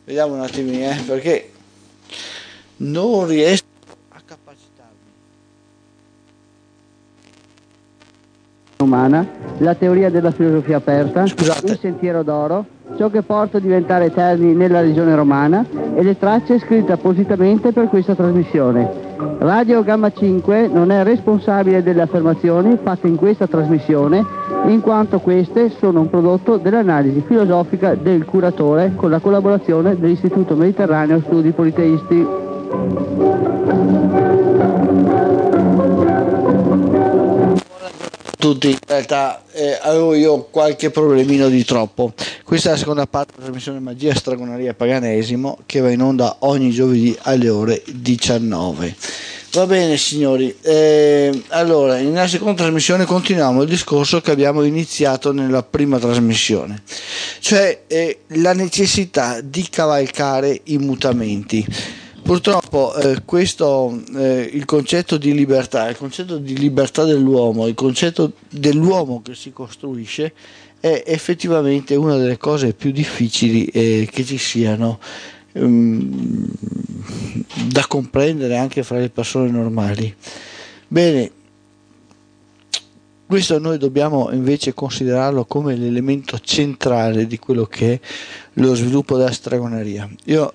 Vediamo un attimino, perché non riesco a capacitarmi. Umana, la teoria della filosofia aperta, Scusate. il sentiero d'oro, ciò che porta a diventare eterni nella regione romana e le tracce scritte appositamente per questa trasmissione. Radio Gamma 5 non è responsabile delle affermazioni fatte in questa trasmissione, in quanto queste sono un prodotto dell'analisi filosofica del curatore con la collaborazione dell'Istituto Mediterraneo Studi Politeisti. Tutti, in realtà avevo io qualche problemino di troppo. Questa è la seconda parte della trasmissione Magia, Stregoneria e Paganesimo, che va in onda ogni giovedì alle ore 19. Va bene signori, allora nella seconda trasmissione continuiamo il discorso che abbiamo iniziato nella prima trasmissione, cioè la necessità di cavalcare i mutamenti. Purtroppo il concetto di libertà, il concetto di libertà dell'uomo, il concetto dell'uomo che si costruisce è effettivamente una delle cose più difficili che ci siano da comprendere anche fra le persone normali. Bene, questo noi dobbiamo invece considerarlo come l'elemento centrale di quello che è lo sviluppo della stregoneria. Io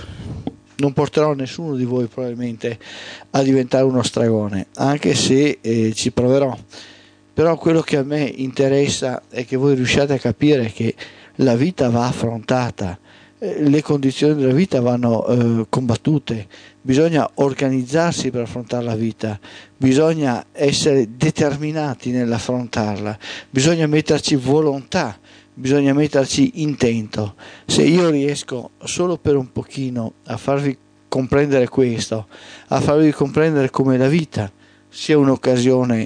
non porterò nessuno di voi probabilmente a diventare uno stregone, anche se ci proverò, però quello che a me interessa è che voi riusciate a capire che la vita va affrontata, le condizioni della vita vanno combattute, bisogna organizzarsi per affrontare la vita, bisogna essere determinati nell'affrontarla, bisogna metterci volontà, bisogna metterci intento. Se io riesco solo per un pochino a farvi comprendere questo, a farvi comprendere come la vita sia un'occasione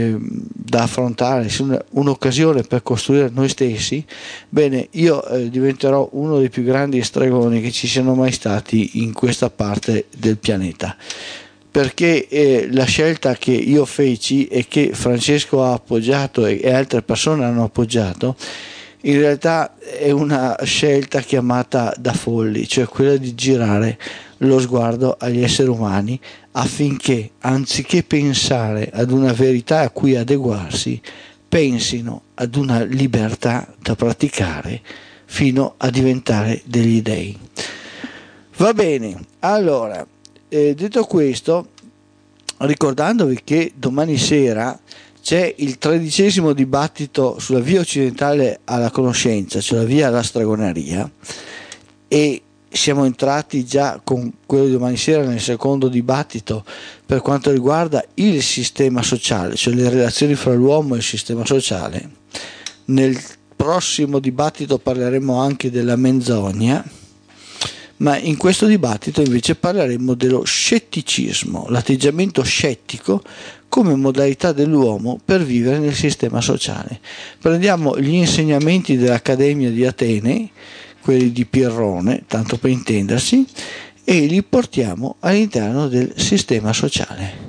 da affrontare, sia un'occasione per costruire noi stessi, bene, io diventerò uno dei più grandi stregoni che ci siano mai stati in questa parte del pianeta, perché la scelta che io feci e che Francesco ha appoggiato e altre persone hanno appoggiato in realtà è una scelta chiamata da folli, cioè quella di girare lo sguardo agli esseri umani affinché, anziché pensare ad una verità a cui adeguarsi, pensino ad una libertà da praticare fino a diventare degli dei. Va bene, allora, detto questo, ricordandovi che domani sera c'è il 13° dibattito sulla via occidentale alla conoscenza, cioè la via alla stregoneria, e siamo entrati già con quello di domani sera nel secondo dibattito per quanto riguarda il sistema sociale, cioè le relazioni fra l'uomo e il sistema sociale. Nel prossimo dibattito parleremo anche della menzogna, ma in questo dibattito invece parleremo dello scetticismo, l'atteggiamento scettico come modalità dell'uomo per vivere nel sistema sociale. Prendiamo gli insegnamenti dell'Accademia di Atene, quelli di Pirrone, tanto per intendersi, e li portiamo all'interno del sistema sociale.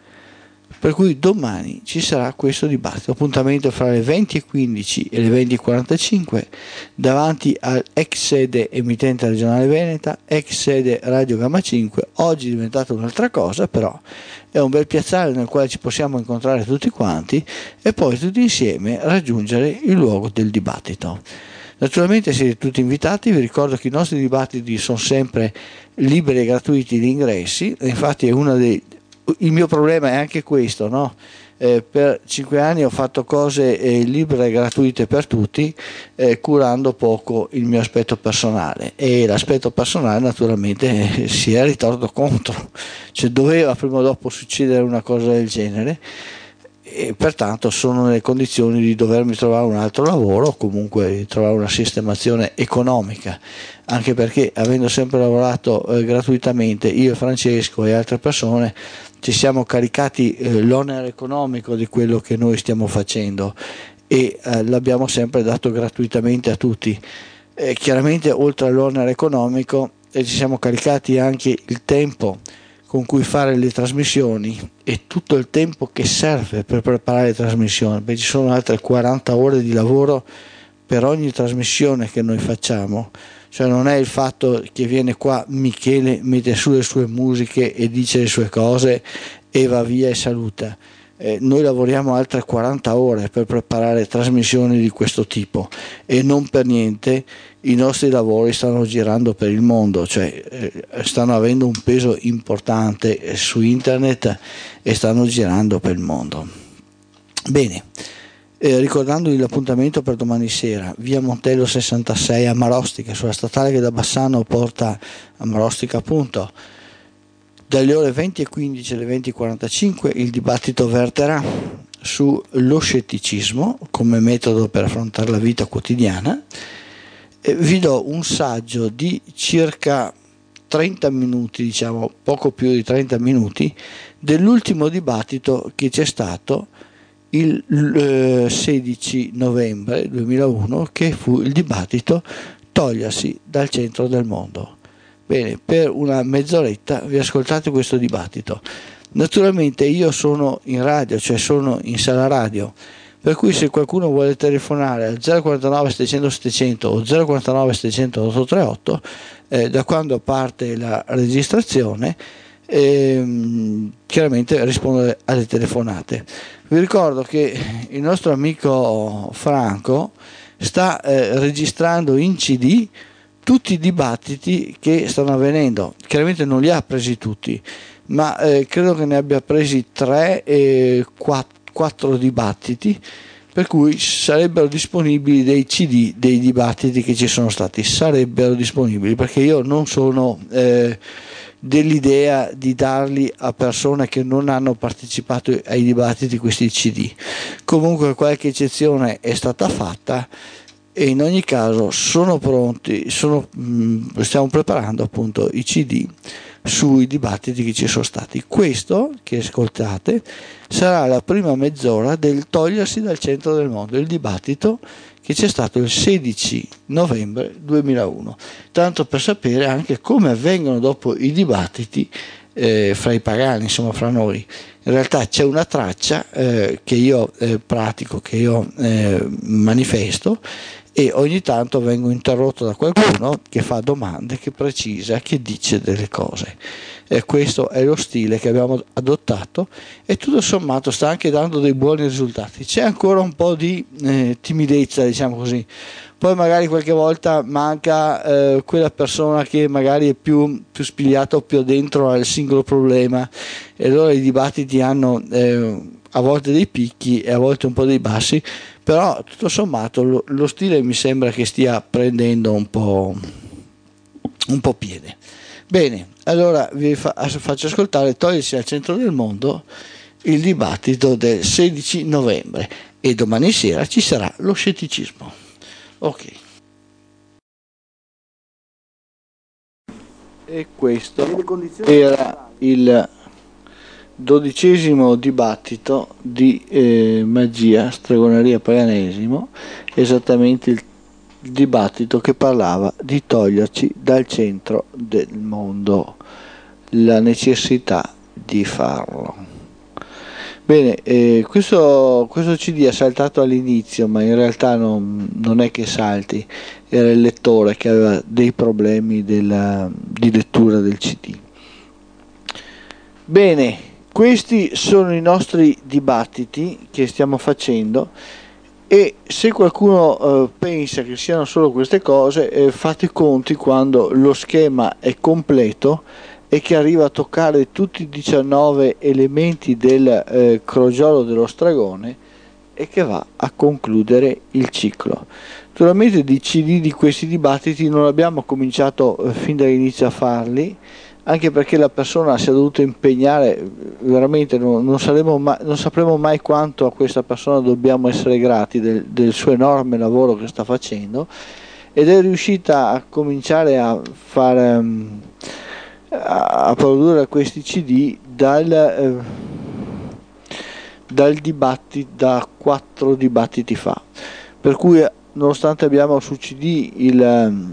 Per cui domani ci sarà questo dibattito, appuntamento fra le 20:15 e le 20:45 davanti all'ex sede emittente regionale Veneta, ex sede Radio Gamma 5, oggi è diventata un'altra cosa, però è un bel piazzale nel quale ci possiamo incontrare tutti quanti e poi tutti insieme raggiungere il luogo del dibattito. Naturalmente siete tutti invitati, vi ricordo che i nostri dibattiti sono sempre liberi e gratuiti di ingressi, infatti il mio problema è anche questo, no? Per 5 anni ho fatto cose libere e gratuite per tutti, curando poco il mio aspetto personale, e l'aspetto personale naturalmente si è ritorto contro, cioè doveva prima o dopo succedere una cosa del genere, e pertanto sono nelle condizioni di dovermi trovare un altro lavoro o comunque trovare una sistemazione economica, anche perché avendo sempre lavorato gratuitamente io e Francesco e altre persone ci siamo caricati l'onere economico di quello che noi stiamo facendo e l'abbiamo sempre dato gratuitamente a tutti. Chiaramente oltre all'onere economico ci siamo caricati anche il tempo con cui fare le trasmissioni e tutto il tempo che serve per preparare le trasmissioni, perché ci sono altre 40 ore di lavoro per ogni trasmissione che noi facciamo, cioè non è il fatto che viene qua Michele, mette su le sue musiche e dice le sue cose e va via e saluta. Noi lavoriamo altre 40 ore per preparare trasmissioni di questo tipo e non per niente i nostri lavori stanno girando per il mondo, cioè stanno avendo un peso importante su internet e stanno girando per il mondo. Bene, ricordandovi l'appuntamento per domani sera, via Montello 66 a Marostica, sulla statale che da Bassano porta a Marostica appunto. Dalle ore 20:15 alle 20:45 il dibattito verterà sullo scetticismo come metodo per affrontare la vita quotidiana. Vi do un saggio di circa 30 minuti, diciamo poco più di 30 minuti, dell'ultimo dibattito che c'è stato il 16 novembre 2001, che fu il dibattito Togliersi dal centro del mondo. Bene, per una mezz'oretta vi ascoltate questo dibattito. Naturalmente io sono in radio, cioè sono in sala radio, per cui se qualcuno vuole telefonare al 049 700 700 o 049 700 838, da quando parte la registrazione, chiaramente rispondere alle telefonate. Vi ricordo che il nostro amico Franco sta registrando in CD tutti i dibattiti che stanno avvenendo. Chiaramente non li ha presi tutti, ma credo che ne abbia presi 3 e 4 dibattiti, per cui sarebbero disponibili dei CD dei dibattiti che ci sono stati, sarebbero disponibili, perché io non sono dell'idea di darli a persone che non hanno partecipato ai dibattiti questi CD. Comunque qualche eccezione è stata fatta e in ogni caso sono pronti, stiamo preparando appunto i CD sui dibattiti che ci sono stati. Questo che ascoltate sarà la prima mezz'ora del Togliersi dal centro del mondo, il dibattito che c'è stato il 16 novembre 2001, tanto per sapere anche come avvengono dopo i dibattiti fra i pagani, insomma fra noi. In realtà c'è una traccia che io pratico, che io manifesto, e ogni tanto vengo interrotto da qualcuno che fa domande, che precisa, che dice delle cose. E questo è lo stile che abbiamo adottato e tutto sommato sta anche dando dei buoni risultati. C'è ancora un po' di timidezza, diciamo così. Poi magari qualche volta manca quella persona che magari è più spigliata o più dentro al singolo problema, e allora i dibattiti hanno a volte dei picchi e a volte un po' dei bassi, però tutto sommato lo stile mi sembra che stia prendendo un po' piede. Bene, allora vi faccio ascoltare Togliersi al centro del mondo, il dibattito del 16 novembre, e domani sera ci sarà lo scetticismo. Ok. E questo era il 12° dibattito di magia, stregoneria, paganesimo, esattamente il dibattito che parlava di toglierci dal centro del mondo, la necessità di farlo. Bene, questo CD è saltato all'inizio, ma in realtà non è che salti, era il lettore che aveva dei problemi di lettura del CD. Bene, questi sono i nostri dibattiti che stiamo facendo, e se qualcuno pensa che siano solo queste cose, fate conti quando lo schema è completo e che arriva a toccare tutti i 19 elementi del crogiolo dello stregone e che va a concludere il ciclo. Naturalmente di CD di questi dibattiti non abbiamo cominciato fin dall'inizio a farli, anche perché la persona si è dovuta impegnare veramente, non sapremo mai quanto a questa persona dobbiamo essere grati del suo enorme lavoro che sta facendo, ed è riuscita a cominciare a produrre questi CD da 4 dibattiti fa, per cui nonostante abbiamo su CD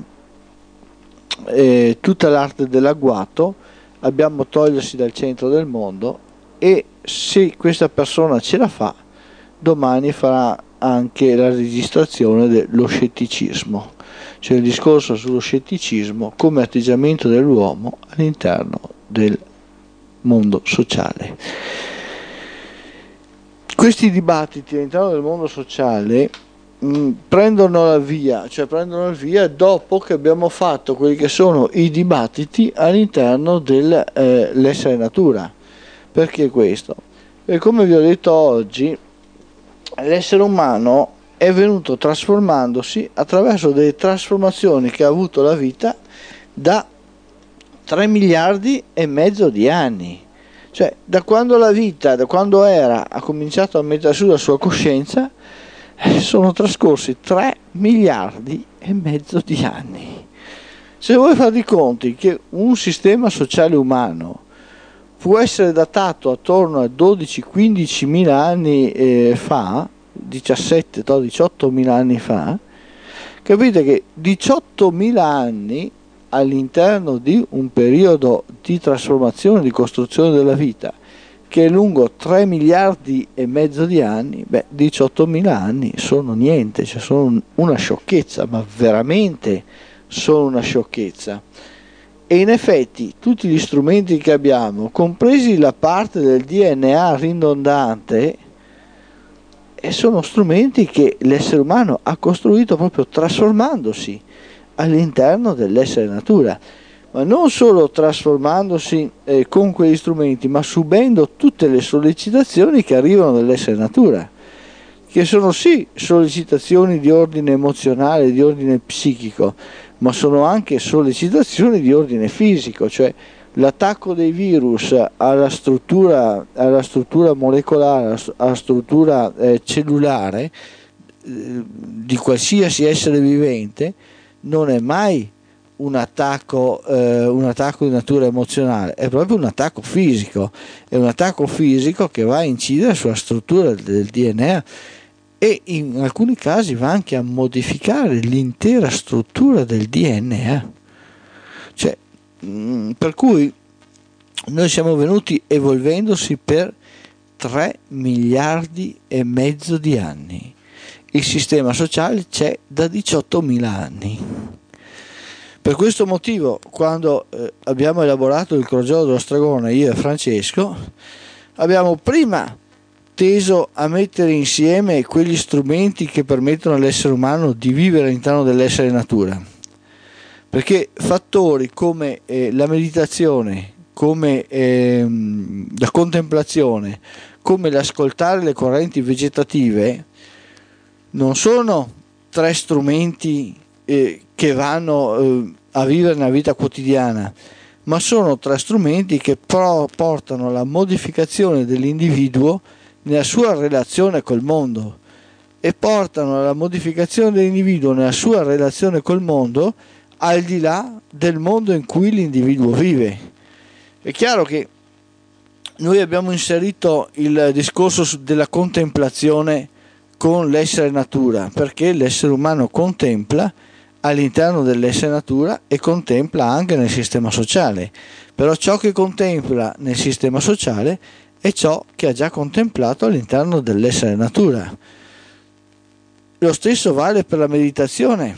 tutta l'arte dell'agguato, abbiamo Togliersi dal centro del mondo, e se questa persona ce la fa, domani farà anche la registrazione dello scetticismo. cioè il discorso sullo scetticismo come atteggiamento dell'uomo all'interno del mondo sociale. Questi dibattiti all'interno del mondo sociale prendono il via dopo che abbiamo fatto quelli che sono i dibattiti all'interno dell'essere natura. Perché questo? E come vi ho detto oggi, l'essere umano è venuto trasformandosi attraverso delle trasformazioni che ha avuto la vita da 3 miliardi e mezzo di anni. Cioè, da quando la vita, da quando ha cominciato a mettere su la sua coscienza, sono trascorsi 3 miliardi e mezzo di anni. Se voi fate i conti che un sistema sociale umano può essere datato attorno a 12-15 mila anni fa, 17-18 mila anni fa, capite che 18 mila anni all'interno di un periodo di trasformazione, di costruzione della vita, che è lungo 3 miliardi e mezzo di anni, 18 mila anni sono niente, cioè sono una sciocchezza, ma veramente sono una sciocchezza. E in effetti tutti gli strumenti che abbiamo, compresi la parte del DNA ridondante, sono strumenti che l'essere umano ha costruito proprio trasformandosi all'interno dell'essere natura, ma non solo trasformandosi con quegli strumenti, ma subendo tutte le sollecitazioni che arrivano dall'essere natura, che sono sì sollecitazioni di ordine emozionale, di ordine psichico, ma sono anche sollecitazioni di ordine fisico, cioè l'attacco dei virus alla struttura molecolare, alla struttura cellulare di qualsiasi essere vivente non è mai un attacco di natura emozionale, è proprio un attacco fisico, è un attacco fisico che va a incidere sulla struttura del DNA e in alcuni casi va anche a modificare l'intera struttura del DNA. Cioè, per cui noi siamo venuti evolvendosi per 3 miliardi e mezzo di anni. Il sistema sociale c'è da 18.000 anni. Per questo motivo, quando abbiamo elaborato il crogiolo dello Stragone, io e Francesco, abbiamo prima teso a mettere insieme quegli strumenti che permettono all'essere umano di vivere all'interno dell'essere natura. Perché fattori come la meditazione, come la contemplazione, come l'ascoltare le correnti vegetative, non sono 3 strumenti che vanno a vivere nella vita quotidiana, ma sono 3 strumenti che portano alla modificazione dell'individuo nella sua relazione col mondo e portano alla modificazione dell'individuo nella sua relazione col mondo al di là del mondo in cui l'individuo vive. È chiaro che noi abbiamo inserito il discorso della contemplazione con l'essere natura, perché l'essere umano contempla all'interno dell'essere natura e contempla anche nel sistema sociale, però ciò che contempla nel sistema sociale è ciò che ha già contemplato all'interno dell'essere natura. Lo stesso vale per la meditazione,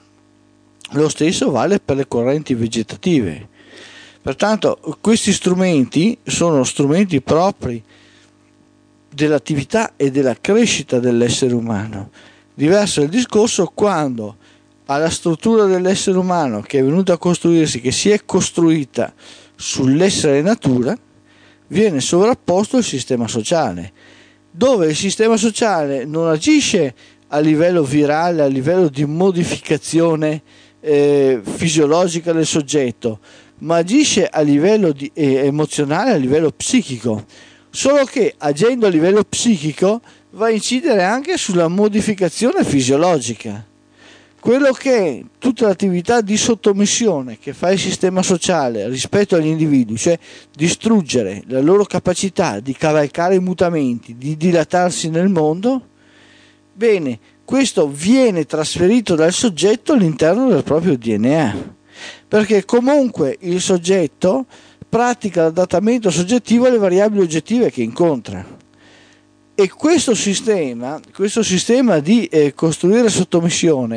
lo stesso vale per le correnti vegetative. Pertanto questi strumenti sono strumenti propri dell'attività e della crescita dell'essere umano. Diverso è il discorso quando alla struttura dell'essere umano che è venuta a costruirsi, che si è costruita sull'essere natura, viene sovrapposto il sistema sociale, dove il sistema sociale non agisce a livello virale, a livello di modificazione fisiologica del soggetto, ma agisce a livello emozionale, a livello psichico, solo che agendo a livello psichico va a incidere anche sulla modificazione fisiologica. Quello che tutta l'attività di sottomissione che fa il sistema sociale rispetto agli individui, cioè distruggere la loro capacità di cavalcare i mutamenti, di dilatarsi nel mondo, bene, questo viene trasferito dal soggetto all'interno del proprio DNA, perché comunque il soggetto pratica l'adattamento soggettivo alle variabili oggettive che incontra. E questo sistema di costruire sottomissione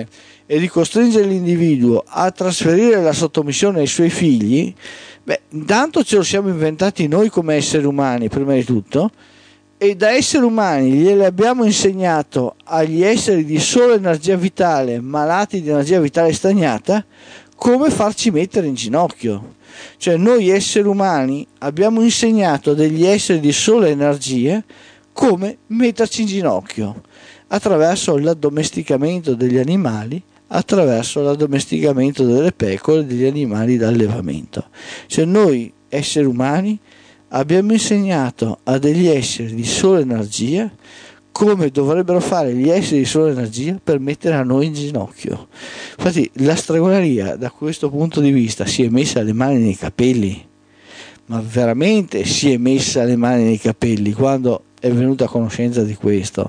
e di costringere l'individuo a trasferire la sottomissione ai suoi figli, intanto ce lo siamo inventati noi come esseri umani prima di tutto, e da esseri umani gliele abbiamo insegnato agli esseri di sola energia vitale, malati di energia vitale stagnata, come farci mettere in ginocchio. Cioè noi esseri umani abbiamo insegnato a degli esseri di sola energia come metterci in ginocchio attraverso l'addomesticamento degli animali, attraverso l'addomesticamento delle pecore e degli animali d'allevamento. Cioè noi esseri umani abbiamo insegnato a degli esseri di sola energia come dovrebbero fare gli esseri di sola energia per mettere a noi in ginocchio. Infatti la stregoneria da questo punto di vista si è messa le mani nei capelli, ma veramente si è messa le mani nei capelli quando è venuta a conoscenza di questo.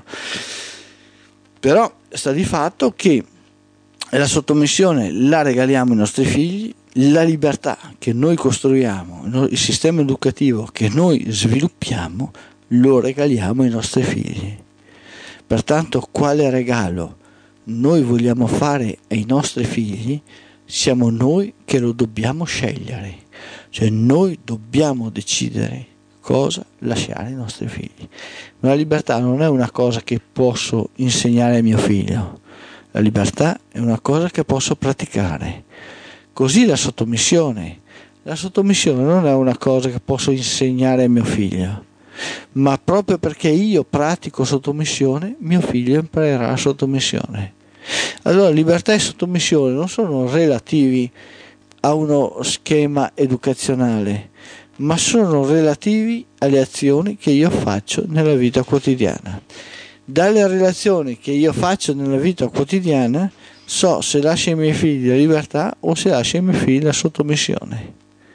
Però sta di fatto che la sottomissione la regaliamo ai nostri figli, la libertà che noi costruiamo, il sistema educativo che noi sviluppiamo, lo regaliamo ai nostri figli. Pertanto quale regalo noi vogliamo fare ai nostri figli, siamo noi che lo dobbiamo scegliere. Cioè noi dobbiamo decidere cosa lasciare ai nostri figli. Ma la libertà non è una cosa che posso insegnare a mio figlio, la libertà è una cosa che posso praticare. Così la sottomissione non è una cosa che posso insegnare a mio figlio, ma proprio perché io pratico sottomissione, mio figlio imparerà la sottomissione. Allora libertà e sottomissione non sono relativi a uno schema educazionale, ma sono relativi alle azioni che io faccio nella vita quotidiana. Dalle relazioni che io faccio nella vita quotidiana so se lascio ai miei figli la libertà o se lascio ai miei figli la sottomissione.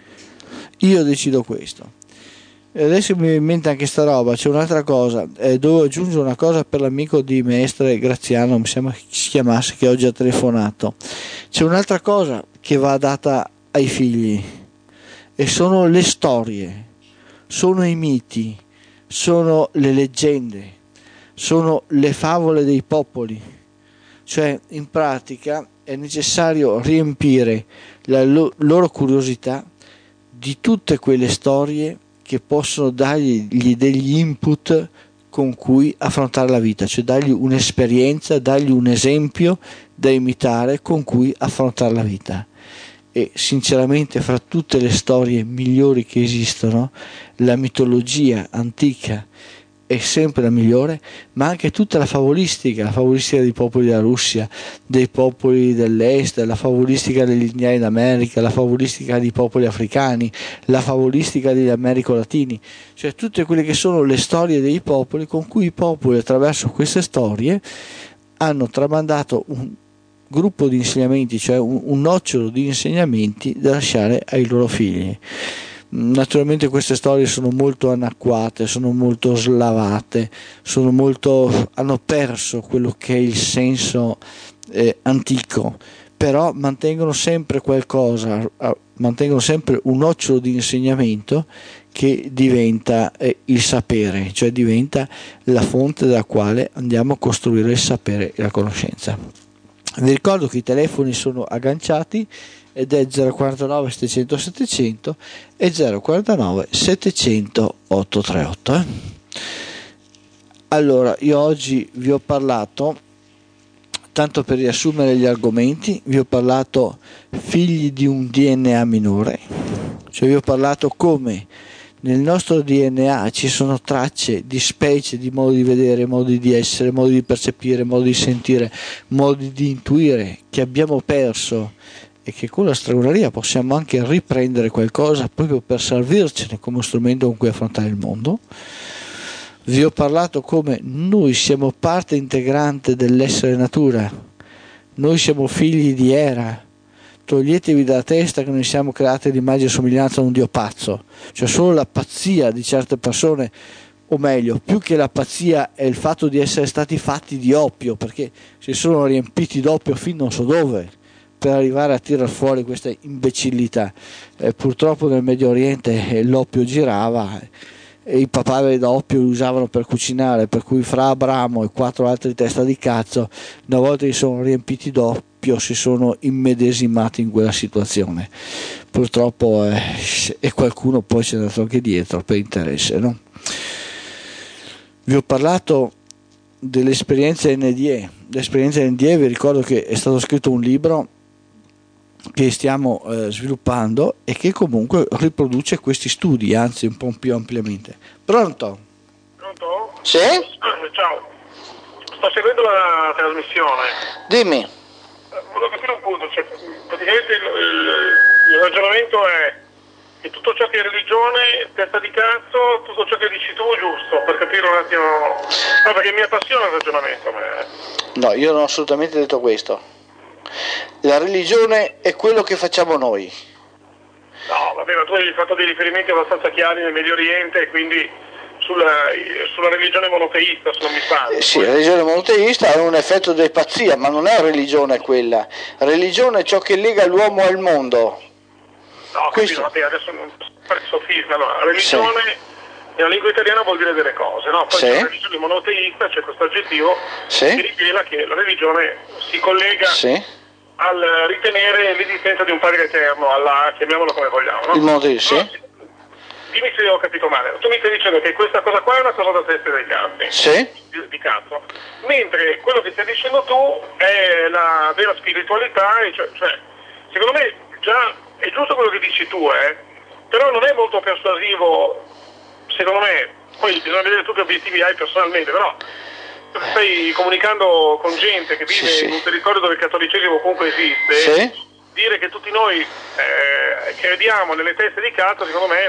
Io decido questo. E adesso mi viene in mente anche sta roba, c'è un'altra cosa, devo aggiungere una cosa per l'amico di Mestre Graziano, mi sembra che si chiamasse, che oggi ha telefonato. C'è un'altra cosa che va data ai figli e sono le storie, sono i miti, sono le leggende, sono le favole dei popoli. Cioè in pratica è necessario riempire la loro curiosità di tutte quelle storie che possono dargli degli input con cui affrontare la vita, cioè dargli un'esperienza, dargli un esempio da imitare con cui affrontare la vita. E sinceramente fra tutte le storie migliori che esistono, la mitologia antica è sempre la migliore, ma anche tutta la favolistica dei popoli della Russia, dei popoli dell'est, la favolistica degli indiani d'America, la favolistica dei popoli africani, la favolistica degli americo-latini, cioè tutte quelle che sono le storie dei popoli con cui i popoli attraverso queste storie hanno tramandato un gruppo di insegnamenti, cioè un nocciolo di insegnamenti da lasciare ai loro figli. Naturalmente queste storie sono molto anacquate, sono molto slavate, hanno perso quello che è il senso antico, però mantengono sempre qualcosa, mantengono sempre un nocciolo di insegnamento che diventa il sapere, cioè diventa la fonte dalla quale andiamo a costruire il sapere e la conoscenza. Vi ricordo che i telefoni sono agganciati ed è 049 700 700 e 049 700 838. Allora, io oggi vi ho parlato, tanto per riassumere gli argomenti, vi ho parlato figli di un DNA minore, cioè vi ho parlato come nel nostro DNA ci sono tracce di specie, di modi di vedere, modi di essere, modi di percepire, modi di sentire, modi di intuire che abbiamo perso e che con la stregoneria possiamo anche riprendere qualcosa proprio per servircene come strumento con cui affrontare il mondo. Vi ho parlato come noi siamo parte integrante dell'essere natura, noi siamo figli di Era. Toglietevi dalla testa che noi siamo creati all'immagine e somiglianza di un dio pazzo, cioè solo la pazzia di certe persone, o meglio, più che la pazzia è il fatto di essere stati fatti di oppio, perché si sono riempiti d'oppio fin non so dove per arrivare a tirar fuori questa imbecillità. Purtroppo nel Medio Oriente l'oppio girava e i papaveri d'oppio li usavano per cucinare, per cui fra Abramo e 4 altri testa di cazzo una volta si sono riempiti proprio si sono immedesimati in quella situazione. Purtroppo e qualcuno poi c'è andato anche dietro per interesse, no? Vi ho parlato dell'esperienza NDE. L'esperienza NDE, vi ricordo che è stato scritto un libro che stiamo sviluppando e che comunque riproduce questi studi, anzi un po' più ampiamente. Pronto? Pronto? Sì? Ciao, sto seguendo la trasmissione. Dimmi. Volevo capire un punto, cioè, praticamente il ragionamento è che tutto ciò che è religione, testa di cazzo, tutto ciò che dici tu è giusto, per capire un attimo. No, perché mi appassiona il ragionamento a me. No, io non ho assolutamente detto questo. La religione è quello che facciamo noi. No, vabbè, ma tu hai fatto dei riferimenti abbastanza chiari nel Medio Oriente e quindi sulla religione monoteista, se non mi sbaglio. Sì, la religione monoteista ha un effetto di pazzia, ma non è religione quella. Religione è ciò che lega l'uomo al mondo. No, Questo... capito, vabbè, adesso non fare sofisma. Allora, religione nella lingua italiana vuol dire delle cose, no? Poi c'è la religione monoteista, c'è questo aggettivo che rivela che la religione si collega al ritenere l'esistenza di un padre eterno, Allah, chiamiamolo come vogliamo, no? Il monoteista, allora, dimmi se ho capito male. Tu mi stai dicendo che questa cosa qua è una cosa da testa dei cazzi. Di cazzo. Mentre quello che stai dicendo tu è la vera spiritualità, e cioè, secondo me già è giusto quello che dici tu, però non è molto persuasivo, secondo me. Poi bisogna vedere tu che obiettivi hai personalmente, però stai comunicando con gente che vive in un territorio dove il cattolicesimo comunque esiste, dire che tutti noi crediamo nelle teste di cazzo, secondo me,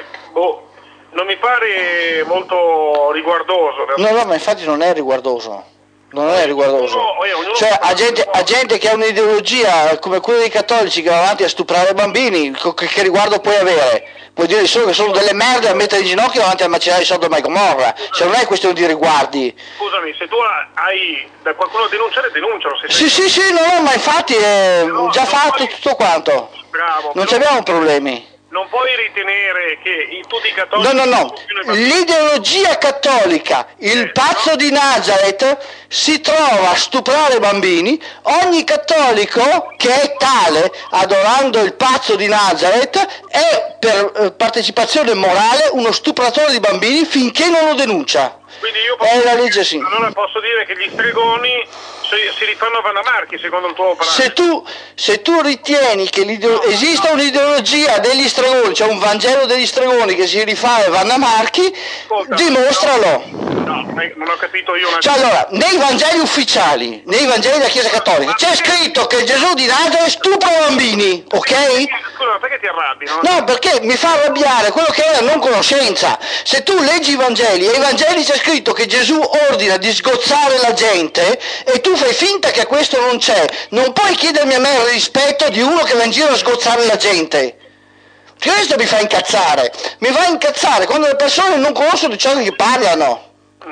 non mi pare molto riguardoso. No, ma infatti non è riguardoso. Non è riguardoso. Cioè, a gente che ha un'ideologia come quella dei cattolici che va avanti a stuprare bambini, che riguardo puoi avere? Puoi dire solo che sono delle merde a mettere in ginocchio davanti a macerare i Sodoma e Gomorra. Cioè, non è questione di riguardi. Scusami, se tu hai da qualcuno da denunciare, denuncialo. Sì, no, ma infatti è già fatto tutto quanto. Bravo. Non abbiamo problemi. Non puoi ritenere che tutti i cattolici... No. L'ideologia cattolica, il pazzo di Nazareth, si trova a stuprare bambini. Ogni cattolico che è tale, adorando il pazzo di Nazareth, è per partecipazione morale uno stupratore di bambini finché non lo denuncia. Quindi io posso è la legge, sì. Allora posso dire che gli stregoni si rifanno a Vanna Marchi, secondo il tuo parametro. Se tu ritieni che esista un'ideologia degli stregoni, cioè un Vangelo degli stregoni che si rifà a Vanna Marchi, dimostralo. No, non ho capito io una... Cioè, allora, nei Vangeli ufficiali, nei Vangeli della Chiesa Cattolica, c'è scritto che Gesù di Nazareth stupra bambini, ok? Scusa, perché ti arrabbi? No, perché mi fa arrabbiare quello che è la non conoscenza. Se tu leggi i Vangeli, e ai Vangeli c'è scritto che Gesù ordina di sgozzare la gente, e tu fai finta che questo non c'è, non puoi chiedermi a me il rispetto di uno che va in giro a sgozzare la gente. Questo mi fa incazzare quando le persone non conoscono di ciò che parlano.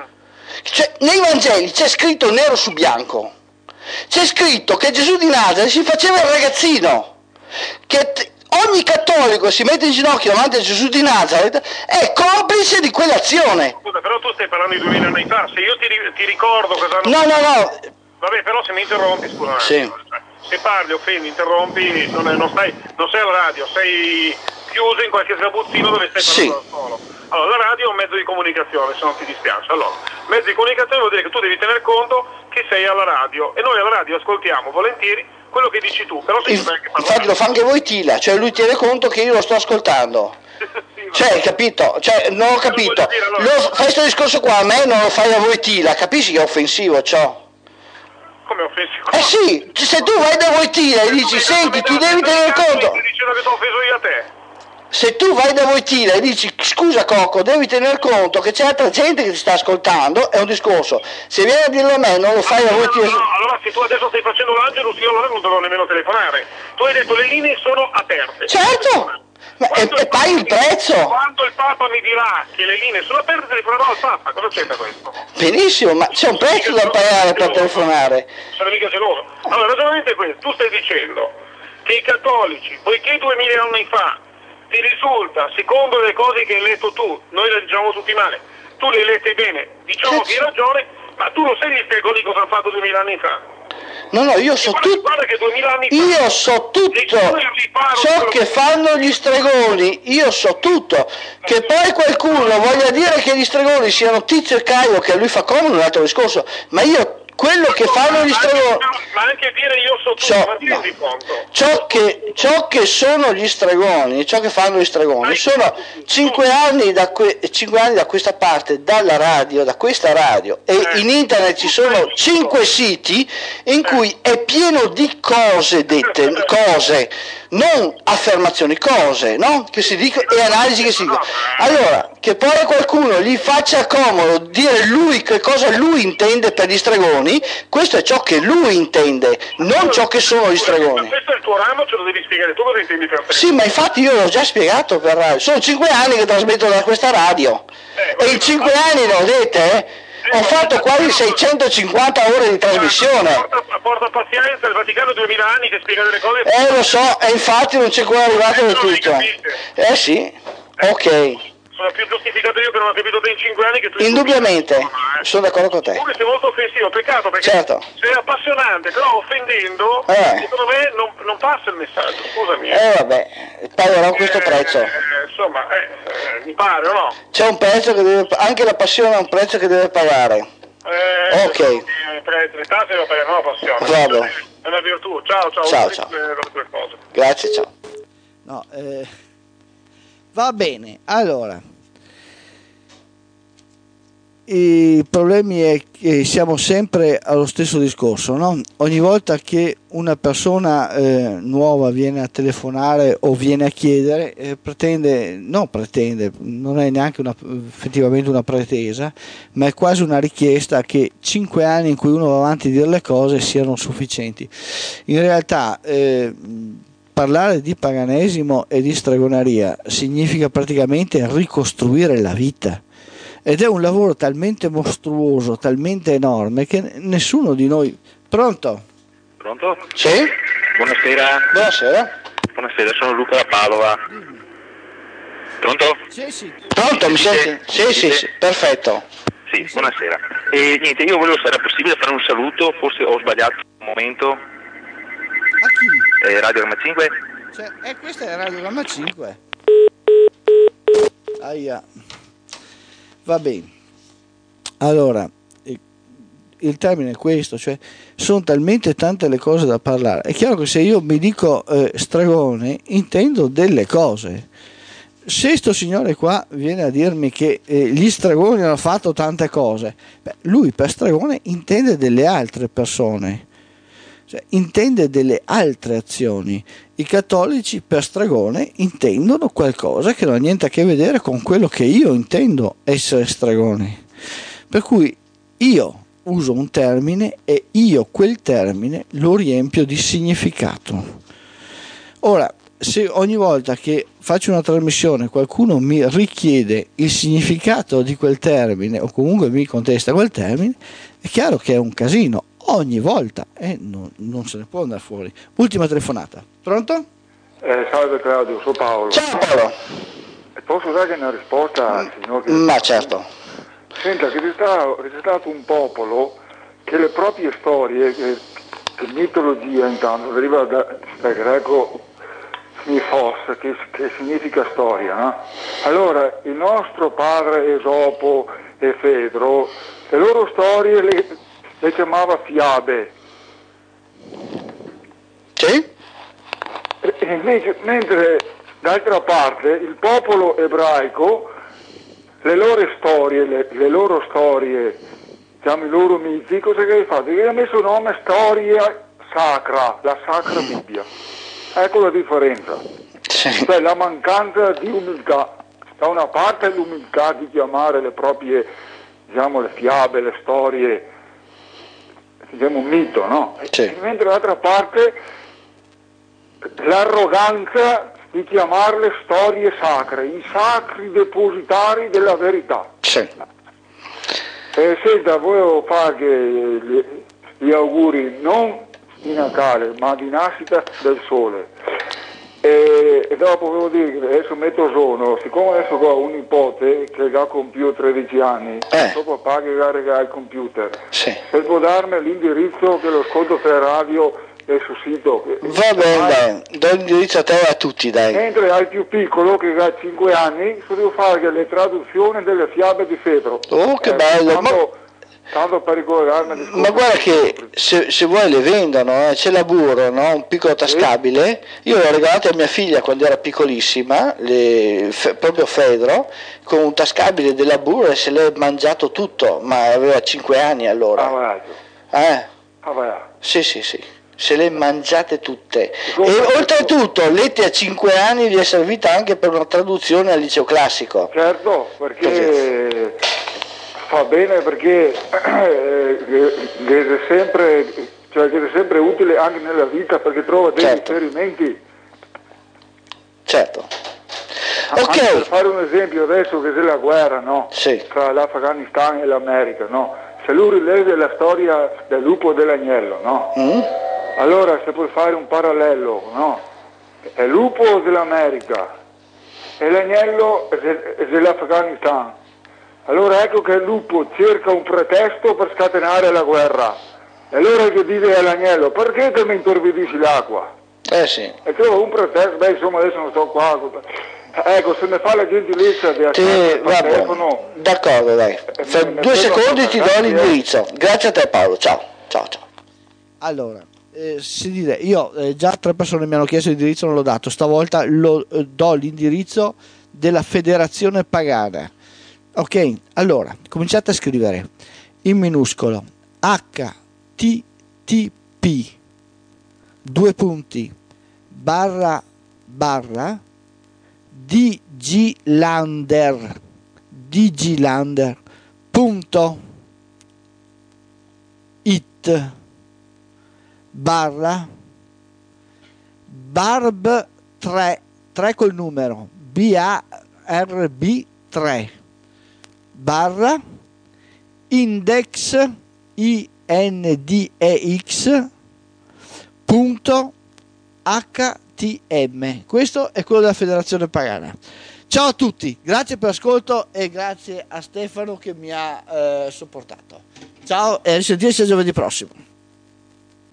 Cioè, nei Vangeli c'è scritto nero su bianco, c'è scritto che Gesù di Nazareth si faceva il ragazzino, che ogni cattolico si mette in ginocchio davanti a Gesù di Nazareth è complice di quell'azione. Scusa, però tu stai parlando di 2000 anni fa, se io ti ricordo cosa hanno... No. Vabbè, però se mi interrompi, scusa. Se parli, offendi, interrompi, non sei alla radio, sei chiuso in qualche sgabuzzino dove stai parlando da solo. Allora, la radio è un mezzo di comunicazione, se non ti dispiace. Allora, mezzo di comunicazione vuol dire che tu devi tener conto che sei alla radio, e noi alla radio ascoltiamo volentieri quello che dici tu, però infatti lo fa anche Wojtyla, cioè lui tiene conto che io lo sto ascoltando. Cioè, capito? Cioè, non ho capito. Fai questo discorso qua, a me non lo fai a Wojtyla, capisci che è offensivo ciò? Come offensivo? Sì, se tu vai da Wojtyla e dici, senti, tu devi tener conto... Stai dicendo che ti ho offeso io a te? Se tu vai da Wojtyla e dici, scusa Cocco, devi tener conto che c'è altra gente che ti sta ascoltando, è un discorso. Se vieni a dirlo a me, non lo fai a Wojtyla. No, allora se tu adesso stai facendo l'Angelus, io allora non dovrò nemmeno telefonare. Tu hai detto le linee sono aperte. Certo! E paghi il prezzo. Quando il Papa mi dirà che le linee sono aperte, telefonerò al Papa. Cosa c'entra questo? Benissimo, ma c'è un prezzo da pagare per telefonare. Sono mica geloso. Allora, il ragionamento è questo. Tu stai dicendo che i cattolici, poiché 2000 anni fa ti risulta, secondo le cose che hai letto tu, noi le diciamo tutti male, tu le hai lette bene, diciamo che hai ragione, ma tu lo sai gli stregoni cosa hanno fatto 2000 anni fa? No, io so tutto. Io so tutto ciò che fanno gli stregoni, io so tutto. Che poi qualcuno voglia dire che gli stregoni siano Tizio e Caio, che a lui fa comodo, è un altro discorso, ma io quello che fanno gli stregoni, ma anche dire io so tutto, ciò che sono gli stregoni, ciò che fanno gli stregoni sono 5 anni da questa parte, dalla radio, da questa radio, e in internet ci sono 5 siti in cui è pieno di cose dette, cose, non affermazioni, cose, no? Che si dicono, e analisi che si dicono. Allora, che poi qualcuno gli faccia comodo dire lui che cosa lui intende per gli stregoni, questo è ciò che lui intende, non ciò che sono gli stregoni. Ma questo è il tuo ramo, ce lo devi spiegare tu cosa intendi per te. Sì, ma infatti io l'ho già spiegato per radio, sono 5 anni che trasmetto da questa radio, e in 5 anni, lo vedete, ho fatto quasi 650 ore di trasmissione. Porta pazienza, il Vaticano 2000 anni che spiega delle cose. Lo so, e infatti non c'è ancora arrivato del tutto. Sì, ok. Sono più giustificato io che non ho capito te in 5 anni che tu. Indubbiamente, sono d'accordo con te. Comunque sei molto offensivo, peccato, perché sei appassionante, però offendendo, secondo me non passa il messaggio, scusami. Vabbè, pagherò questo prezzo. Insomma, mi pare o no? C'è un prezzo che deve, anche la passione ha un prezzo che deve pagare. Ok. Le tasse devo pagare, non la passione. Vado. È una virtù. Ciao. Ciao. Grazie, ciao. No, va bene, allora. I problemi è che siamo sempre allo stesso discorso, no? Ogni volta che una persona nuova viene a telefonare o viene a chiedere, non è neanche effettivamente una pretesa, ma è quasi una richiesta che 5 anni in cui uno va avanti a dire le cose siano sufficienti. In realtà parlare di paganesimo e di stregoneria significa praticamente ricostruire la vita. Ed è un lavoro talmente mostruoso, talmente enorme, che nessuno di noi... Pronto? Pronto? Sì? Buonasera. Buonasera, sono Luca da Padova. Pronto? Sì. Pronto, mi senti? Sì, perfetto. Sì, buonasera. E niente, io volevo, se era possibile, fare un saluto, forse ho sbagliato un momento. A chi? Radio Gamma 5? Questa è Radio Gamma 5. Aia. Va bene, allora il termine è questo, cioè sono talmente tante le cose da parlare. È chiaro che se io mi dico stregone intendo delle cose. Se sto signore qua viene a dirmi che gli stregoni hanno fatto tante cose, lui per stregone intende delle altre persone, cioè intende delle altre azioni. I cattolici per stregone intendono qualcosa che non ha niente a che vedere con quello che io intendo essere stregone. Per cui io uso un termine e io quel termine lo riempio di significato. Ora, se ogni volta che faccio una trasmissione qualcuno mi richiede il significato di quel termine o comunque mi contesta quel termine, è chiaro che è un casino. Ogni volta non se ne può andare fuori. Ultima telefonata. Pronto? Salve Claudio, sono Paolo. Ciao Paolo. Posso dare una risposta al signor? Ma certo. Senta, che c'è stato un popolo che le proprie storie, che mitologia intanto deriva dal greco smithos, che significa storia, no? Allora il nostro padre Esopo e Fedro, le loro storie le chiamava fiabe. Sì? E invece, mentre d'altra parte il popolo ebraico, le loro storie, diciamo i loro miti, cosa che hai fatto? Gli ha messo il nome storia sacra, la Sacra Bibbia. Ecco la differenza. Sì. Cioè la mancanza di umiltà. Da una parte l'umiltà di chiamare le proprie, diciamo, le fiabe, le storie, diciamo un mito, no? Sì. Mentre dall'altra parte l'arroganza di chiamarle storie sacre, i sacri depositari della verità. Sì. Senta, volevo fare gli auguri non di Natale, ma di nascita del sole. E dopo volevo dire che adesso metto sono, siccome adesso ho un nipote che ha compiuto 13 anni, suo papà che regala il computer, se può darmi l'indirizzo che lo ascolto per radio e sul sito. Va bene, dai, do l'indirizzo a te e a tutti, dai. Mentre al più piccolo che ha 5 anni, devo fare le traduzioni delle fiabe di Fedro. Oh, che bello! Tanto per ricordarmi. Ma guarda che se vuoi le vendono, c'è la Burro, no? Un piccolo tascabile. Io l'ho regalato a mia figlia quando era piccolissima, proprio Fedro, con un tascabile della Burro, e se l'è mangiato tutto, ma aveva 5 anni allora. Sì, se le mangiate tutte. E oltretutto Lette a 5 anni gli è servita anche per una traduzione al liceo classico. Certo, perché fa bene, perché è sempre utile anche nella vita, perché trova dei riferimenti. Certo. Anche per fare un esempio, adesso che c'è la guerra, no? Tra l'Afghanistan e l'America, no? Se lui rileve la storia del lupo dell'agnello, no? Allora se puoi fare un parallelo, no? È il lupo dell'America e l'agnello è dell'Afghanistan. Allora ecco che il lupo cerca un pretesto per scatenare la guerra. E allora che dice all'agnello: perché te mi intorbidisci l'acqua? Sì. E trova un pretesto, insomma adesso non sto qua. Ecco, se ne fa la gentilezza di telefono. D'accordo, dai. Fra 2 secondi ti do l'indirizzo. Grazie a te, Paolo. Ciao. Allora, io già 3 persone mi hanno chiesto l'indirizzo, non l'ho dato. Stavolta do l'indirizzo della Federazione Pagana. Ok, allora cominciate a scrivere in minuscolo http digilander.it barb 3 col numero BARB 3 index index.htm. Questo è quello della Federazione Pagana. Ciao a tutti, grazie per l'ascolto e grazie a Stefano che mi ha sopportato. Ciao e a risentirci giovedì prossimo.